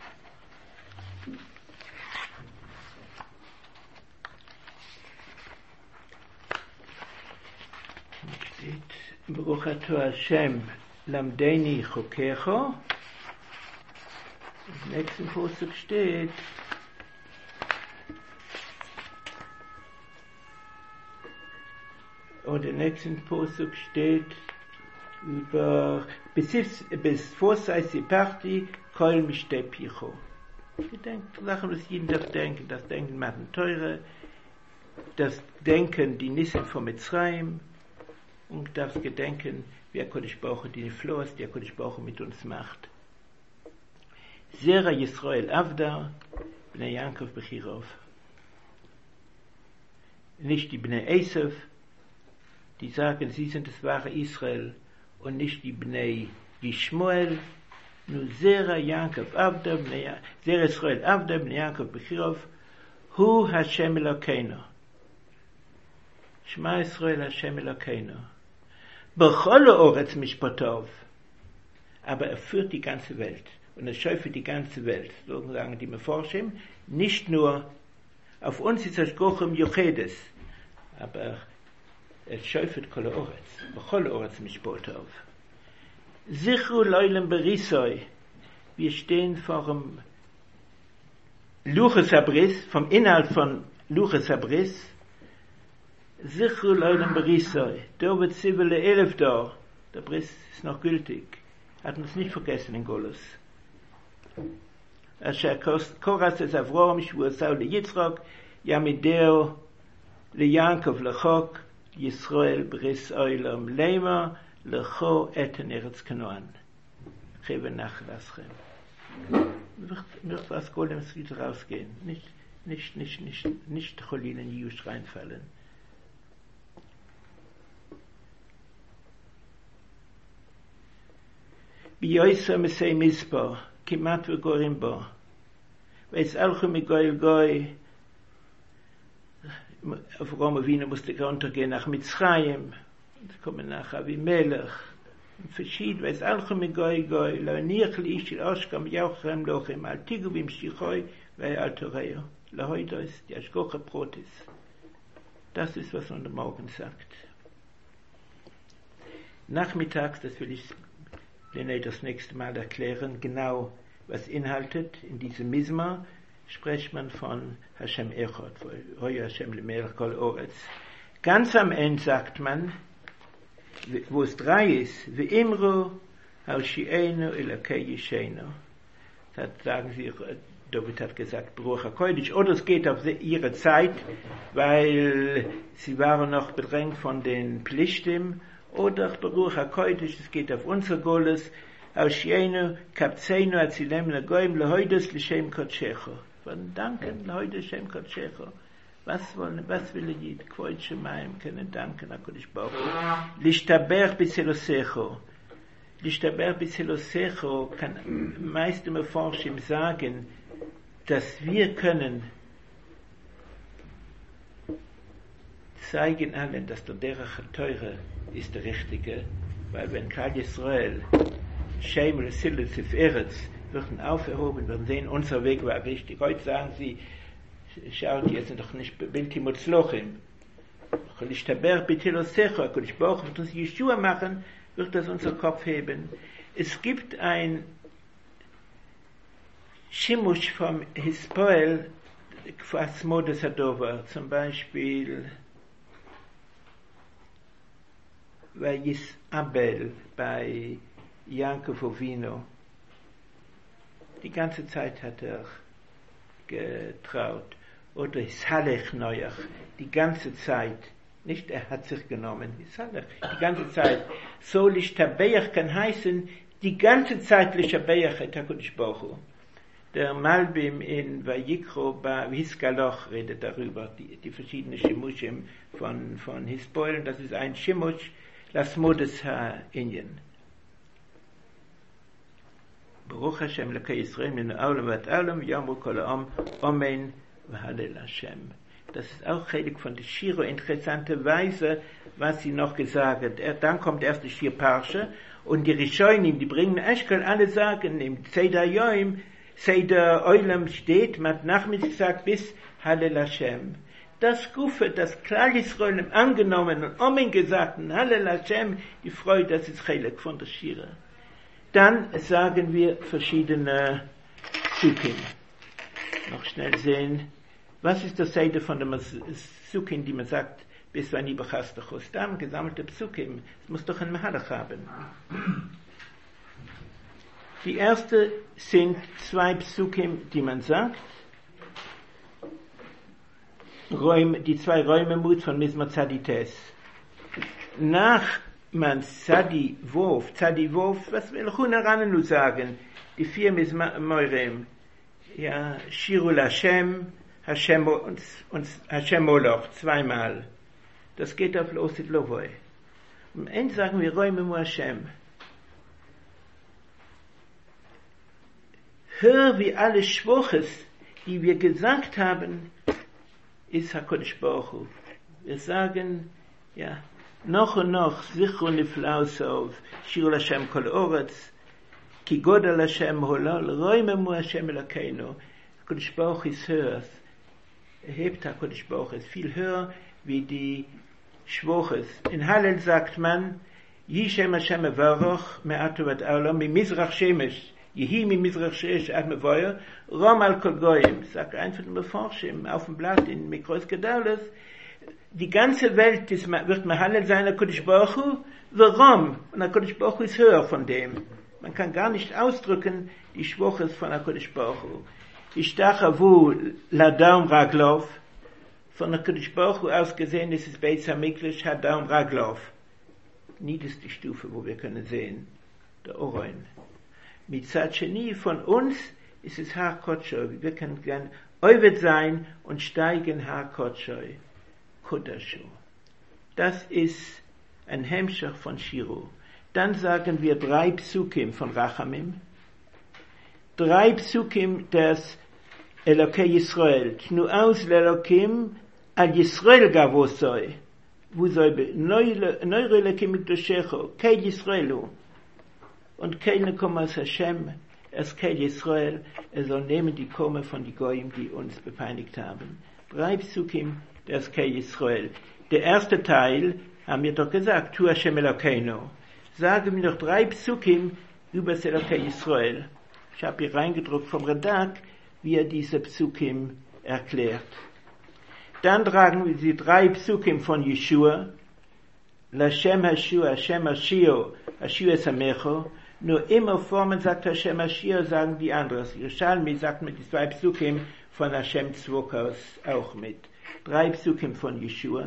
Steht, Baruch Ato Hashem, Lamdeni Chokecho. Im nächsten Posuk steht, und im nächsten Posuk steht über bis Vorsai Siparti Kol Mishtei Picho. Gedenkt, Sachen, was jeden darf denken, das Denken machen teure. das Denken, die Nissen von Mitzrayim, und das Gedenken, wie HaKadosh Baruch Hu die Floß, die HaKadosh Baruch Hu mit uns macht. Zera Yisrael Avda, Bnei Yaakov Bechirov. Nicht die Bnei Esav, die sagen, sie sind das wahre Israel, und nicht die Bnei Yishmael, nur Zera Yaakov Avda, Zera Yisrael Avda, Bnei Yaakov Bechirov, Hu Hashem Elokeinu. Shema Yisrael Hashem Elokeinu. Bechol Oretz Mishpatov. Aber führt die ganze Welt. Und schäuft die ganze Welt. So sagen die Meforschim. Nicht nur auf uns ist das Gochem Yochedes. Aber schäuft Kol Oretz. Bechol Oretz Mishpatov. Zichru Leulem Berisoi. Wir stehen vor dem Luches Abriss, vom Inhalt von Luches Abriss. Zichru Leulem Berisoi. Da wird Zivele 11 da. Der Briss ist noch gültig. Hat uns nicht vergessen in Golus. Asher Koras es Avrom, Shvur Saul Yitzchak, Yamideo LeYankov Lechok, Yisrael Bris Oilam Lema, Lecho Eten Eretz Kanaan. Cheve Nachlaschem. Wird was Golems wieder rausgehen. Nicht Cholin in Jusch reinfallen. Biyoisa Mesei Mizpah, Kimat Vegorim Bo. Weis Alchu Migoil Goi, Avrom Avinu musste runtergehen nach Mitzrayim, kommen nach Avimelech, verschieden, Weis Alchu Migoil Goi, Launiach Liish Shil Oshkam Yauchem Lochem, Al Tigu Bim Shichoi, Vei Al Toreo, Lahoidois, die Ashkoche Protis. Das ist, was man am Morgen sagt. Nachmittags, das will ich das nächste Mal erklären, genau was inhaltet. In diesem Misma spricht man von Hashem Echad, Hoya Hashem Lemelech Kol Oretz. Ganz am Ende sagt man, wo es 3 ist, Ve'imru Haushienu Elokei Yishenu. Das sagen sie, David hat gesagt, Baruch HaKodesh, oder es geht auf ihre Zeit, weil sie waren noch bedrängt von den Plishtim, oder Baruch HaKodesh, es geht auf unser Goles, Haushienu Kapzeinu Atzilem Legoim Lehoides L'Shem Kodshecho. Von danken Lehoides L'Shem Kodshecho. Was will Jid? Kvoid Shemaim können danken HaKodesh Baruch Hu. Lishtaber B'Tzelosecho. Lishtaber B'Tzelosecho kann meist im Forschim sagen, dass wir können zeigen allen, dass der Derech HaTeure ist der Richtige, weil wenn Klal Yisrael Sheim L'Silus If Eretz werden aufgehoben, werden sehen, unser Weg war richtig. Heute sagen sie, schaut, ihr seid doch nicht Bilti Mutzlochim. Lishtaber B'Tzelosecho, HaKadosh Baruch Hu wird uns Yeshua machen, wird das unser Kopf heben. Es gibt ein Shimush vom Hispoel, Kfas Modes Hadova, zum Beispiel, weil Abel bei Yankov Ovino, die ganze Zeit hat er getraut, oder Hisalech Neuach, die ganze Zeit, nicht er hat sich genommen, Hisalech, die ganze Zeit, so Lishtabeach kann heißen, die ganze Zeit Lishtabeach et HaKadosh Baruch Hu. Der Malbim in Vayikro bei Hiskaloch redet darüber, die verschiedenen Shimushim von Hispoel, das ist ein Shimush, Las Modes HaInyan. Baruch Hashem Lekei Yisrael min Olam vat Olam Yamru Kol Ha'am Amen v'Halel Hashem. Das ist auch Heilig von der Shiro, interessante Weise, was sie noch gesagt hat. Dann kommt erst die Shir Parsha und die Rishonim, die bringen Eshkol, alle sagen, im Tzeder Yoim, Seder Olam steht, man hat nachmittags gesagt, bis Halel Hashem. Das Gufe, das Klal Yisrael angenommen und Amen gesagt, Halel Hashem, die Freude, das ist Heilig von der Shira. Dann sagen wir verschiedene Psukim. Noch schnell sehen, was ist das Seite von dem Psukim, die man sagt, bis wann die Bechastachos. Dann gesammelte Psukim, es muss doch ein Mahalach haben. Die erste sind 2 Psukim, die man sagt. die 2 Räume Mut von Mizmor Tzadites. Nach man Tzadi Wov, was will Chunarane nu sagen? Die 4 Mizmorim. Ja, Shirul Hashem, Hashem und Hashem Moloch, 2-mal. Das geht auf Losit Lovoi. Am Ende sagen wir Räume Mu Hashem. Hör wie alle Schwoches, die wir gesagt haben, ist HaKadosh Baruch Hu. Wir sagen, ja, noch und noch, Zichru Niflau Sov, Shirul Hashem Kol Oretz, Ki Godel Hashem Holol, Räume Mu Hashem Elokeinu. HaKadosh Baruch Hu ist höher. Hebt HaKadosh Baruch Hu ist viel höher wie die Schwoches. In Hallel sagt man, Yishem Hashem Evaroch, Me'atu Vat Aulam, Mi Mizrach Shemesh, Yehi Mi Mizrach Shemesh, Ad Mevoyer, Rom Al Kol Goyim. Sagt einfach nur Forschim auf dem Blatt in Mikros Gedalos, die ganze Welt wird Mahallel sein, HaKadosh Baruch Hu, Rom, und HaKadosh Baruch Hu ist höher von dem. Man kann gar nicht ausdrücken, die Schwoches von HaKadosh Baruch Hu. Ishtachavu Ladam Raglov, von HaKadosh Baruch Hu aus gesehen ist es Beis HaMikdash Hadam Raglov. Niedrigste Stufe, wo wir können sehen, der Oroin. Mit Tzadsheni von uns ist es Har Kodshoy. Wir können gern Oived sein und steigen Har Kodshoy. Kodashu. Das ist ein Hemmschach von Shiru. Dann sagen wir 3 Psukim von Rachamim. 3 Psukim des Elokei Yisrael. Tnu aus l'Elokim al Yisrael gavosoi. Wo soll neure Elokim mikdoshecho. Kei Yisraelu. Und keine kommen aus Hashem. Es Kei Yisrael. Soll nehmen die Komme von die Goyim, die uns bepeinigt haben. 3 Psukim des Kei Yisrael. Der erste Teil haben wir doch gesagt. Tu Hashem Elokeinu. Sagen wir noch 3 Psukim über Elokei Yisrael. Ich habe hier reingedruckt vom Radak, wie diese Psukim erklärt. Dann tragen wir die 3 Psukim von Yeshua. Lashem Hashua, Hashem Hashio, Hashio Samecho. Nur immer vor man sagt Hashem Hashio, sagen die anderen. Yerushalmi sagt mit die 2 Psukim von Hashem Tzvokos auch mit. 3 Psukim von Yeshua.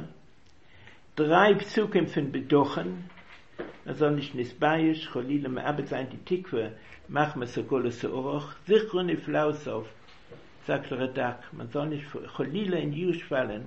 3 Psukim von Bedochen. Man soll nicht nisbayish, cholile me'abed sein, die Tikve, mach me so goles so oroch, sichru niflausov, sagt der Radak, man soll nicht cholile in Jush fallen.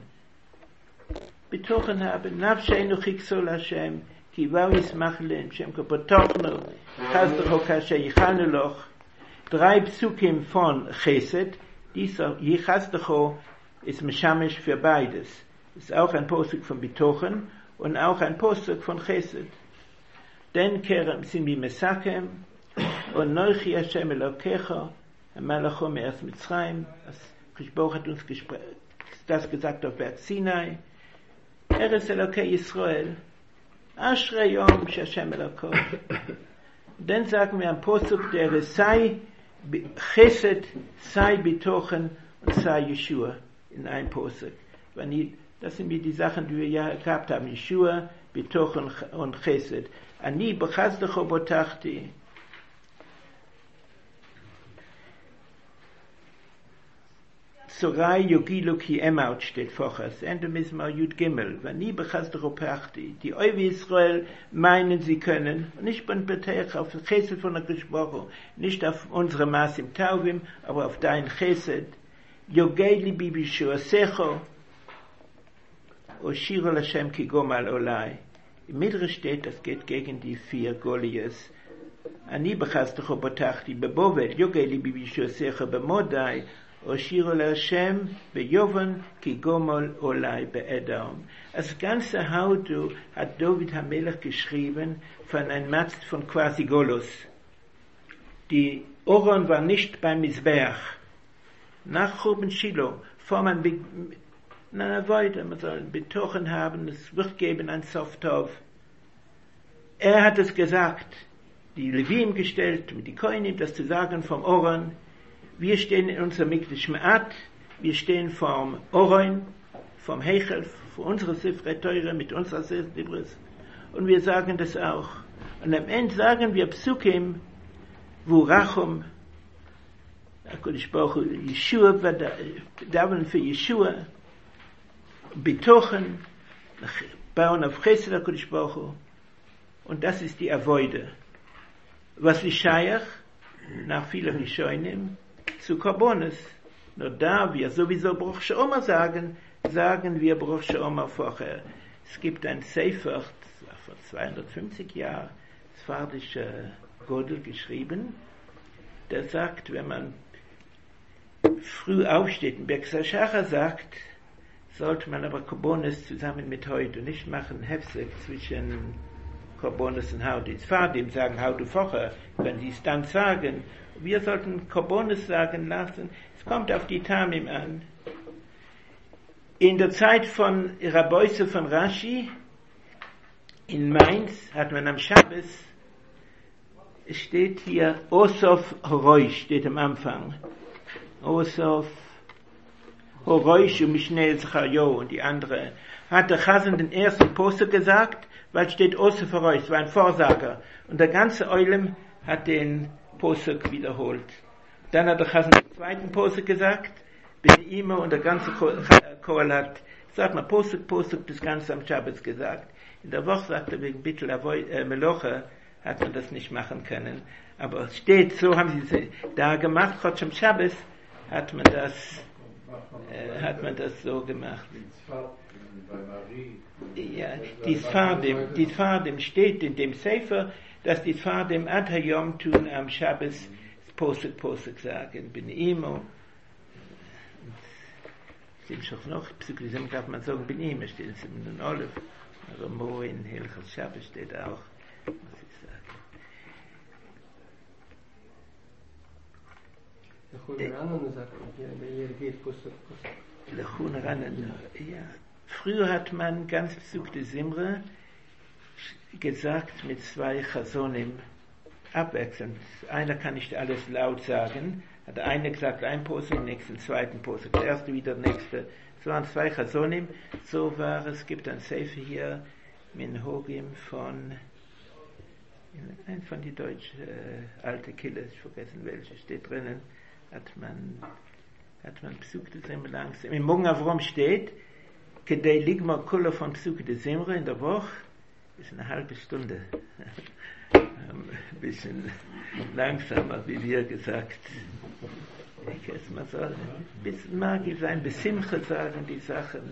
Betochen haben, nafsheinu chiksol Hashem, ki vau yismach len, shem kapotochnu, chazdecho kashe yichanu loch, 3 Psukim von Chesed, dieser Yichazdecho ist meshamish für beides. Ist auch ein Posuk von Betochen und auch ein Posuk von Chesed. Den Kerem sind wir Mesakem und Neuchi Hashem Elokecha Malacho Me'as Mitzrayim. Das Baruch hat uns das gesagt auf Berg Sinai. Eres Elokei Yisrael. Ashrei Yom Hashem Eloko. Dann sagen wir am Posuk der sei Chesed, sei Bitochen und sei Yeshua in einem Posuk. Das sind die Sachen, die wir ja gehabt haben. Yeshua, Bitochen und Chesed. Ani b'chazdecho botachti. Zorai yogilu ki emaut steht vorher. Ende Mizmor Yud Gimel. Ani b'chazdecho botachti. Die Oive Israel meinen, sie können, nicht beim Betech auf das Chesed von der Gesprochen, nicht auf unsere Maß im Tauvim, aber auf dein Chesed. Yogeli bibishu secho. O shiro Hashem ki gomal olai. Im Midrash steht, das geht gegen die 4 Goliaths. Ani b'chazdecho botachti bebovel, yogeli bibishosecha bemodai, o shiro Hashem beyovan ki gomol olai be'edom. Das ganze Haudu hat David HaMelech geschrieben von einem Matzt von quasi Golos. Die Oron war nicht beim Mizbeach. Nach Choben Shiloh, vor man weiter, man soll Betochen haben, es wird geben ein Softov. Er hat es gesagt, die Levim gestellt, mit die Koinim, das zu sagen vom Oron. Wir stehen in unserem Mikdash Me'at, wir stehen vom Oron, vom Heichel, für unsere Sifre Teure, mit unserer Sifres. Und wir sagen das auch. Und am Ende sagen wir Psukim, wo Rachum, HaKadosh Baruch Hu, Yeshua, daven für Yeshua, betochen, bauen auf Chesed HaKadosh Baruch Hu. Und das ist die Avoide. Was ist Scheich? Nach vielen Rishonim zu Karbonis. Nur da wir sowieso Bruch She'oma sagen wir Bruch She'oma vorher. Es gibt ein Sefer, vor 250 Jahren, sfardische Godel geschrieben, der sagt, wenn man früh aufsteht, und Beksar Shacha sagt, sollte man aber Karbonis zusammen mit heute nicht machen, Hefsek zwischen Karbonis und Haudis. Fadim sagen Haudu vorher, wenn sie es dann sagen. Wir sollten Karbonis sagen lassen. Es kommt auf die Tamim an. In der Zeit von Rabbeuse von Rashi in Mainz hat man am Shabbos, es steht hier Osof Horoi, steht am Anfang. Osof Horoi und Mishneh Zachario und die andere. Hat der Chazan den ersten Poster gesagt, weil steht Osof Horoi, es war ein Vorsager. Und der ganze Eulem hat den Posuk wiederholt. Dann hat der Chazan den zweiten Posuk gesagt, bis immer und der ganze Kohl hat, sagt man Posuk, das Ganze am Shabbos gesagt. In der Woche sagt er, wegen Bittel Meloche hat man das nicht machen können. Aber es steht, so haben sie es da gemacht, Chotsch am Shabbos hat man das so gemacht. Ja, die Sfardim steht in dem Sefer, dass die Sfardim ad hayom tun am Shabbos Posuk sagen. Bin imo. Sind schon noch, Psychologie darf man sagen, bin imo, steht es in den Oliv. Aber Mo in Hilchas Shabbos steht auch, muss ich sagen. Ja. Früher hat man ganz Psukte Simre gesagt mit zwei Chasonim abwechselnd. Einer kann nicht alles laut sagen. Hat der eine gesagt ein Posuk, den nächsten zweiten Posuk, der erste wieder der nächste. So waren zwei Chasonim. So war es. Gibt ein Sefer hier Min Hogim von die deutsche alte Kille, ich vergessen welche, steht drinnen. Hat man Psukte Simre langsam. Im Morgen Avrom steht, Kedei Ligma Kula von Psukte Simre in der Woche ist eine halbe Stunde. Ein bisschen langsamer, wie wir gesagt. Ich weiß, man soll ein bisschen magisch sein, besimche sagen die Sachen.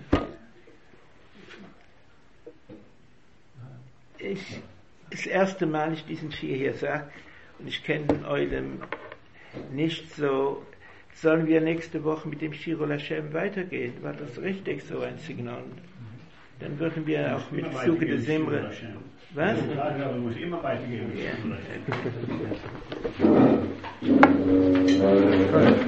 Das erste Mal ich diesen Schir hier sage, und ich kenne den Eulem nicht so, sollen wir nächste Woche mit dem Shirul Hashem weitergehen? War das richtig so ein Signal? Dann würden wir auch mit Suche des Simre. Was? Ja, muss immer weitergehen. Ja.